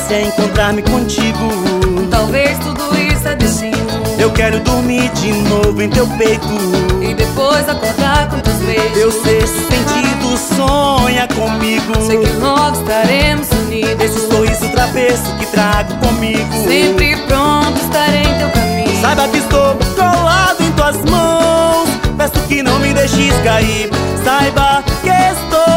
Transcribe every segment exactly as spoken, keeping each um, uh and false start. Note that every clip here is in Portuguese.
é encontrar-me contigo. Talvez tudo isso é destino. Eu quero dormir de novo em teu peito e depois acordar com teus beijos. Teu sexto sentido sonha comigo. Sei que logo estaremos unidos. Esse sorriso travesso que trago comigo. Sempre pronto estarei em teu caminho. Saiba que estou colado em tuas mãos. Peço que não me deixes cair. Saiba que estou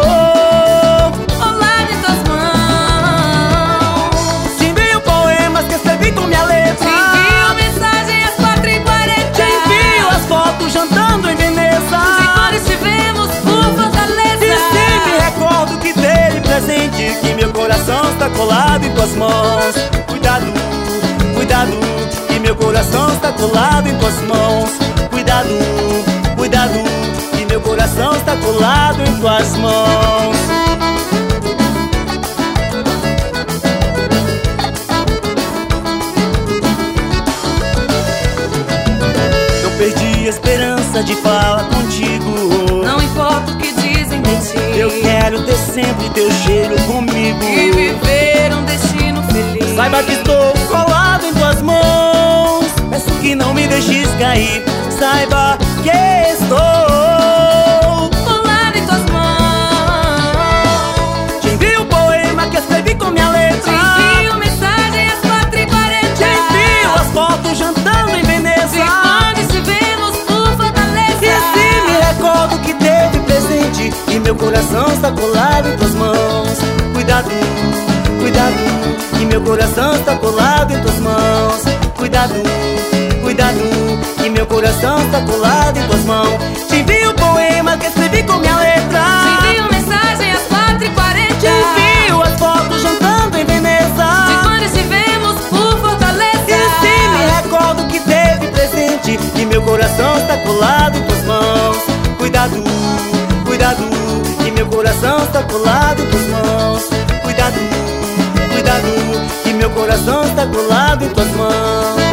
colado em tuas mãos. Te envio poemas que escrevi com minha letra. Te envio mensagem às quatro e quarenta. Te envio as fotos jantando em Veneza. E quando estivemos por Fortaleza. E sim, me recordo que dei de presente que meu coração está colado em tuas mãos. Cuidado, cuidado, que meu coração está colado em tuas mãos. Cuidado, cuidado, que meu coração está colado em tuas mãos. Eu perdi a esperança de falar contigo. Não importa o que dizem de ti. Eu quero ter sempre teu cheiro comigo e viver um destino feliz. Saiba que estou colado em tuas mãos. Peço que não me deixes cair. Saiba que estou colado em tuas mãos. Te envio um poema que escrevi com minha letra. Te envio mensagem às quatro e quarenta. Te envio as fotos jantando em Veneza. E quando estivemos por Fortaleza. E assim me recordo que teve presente e meu coração está colado em tuas mãos. Cuidado, cuidado, que meu coração está colado em tuas mãos. Cuidado, cuidado, que meu coração está colado em tuas mãos. Te envio um poema que escrevi com minha letra. Te envio mensagem às quatro e quarenta. Te envio as fotos jantando em Veneza. De quando estivemos por Fortaleza. E sim, me recordo que teve presente e meu coração está colado em tuas mãos. Cuidado, cuidado, que meu coração está colado em tuas mãos. Cuidado, cuidado, que meu coração está colado em tuas mãos.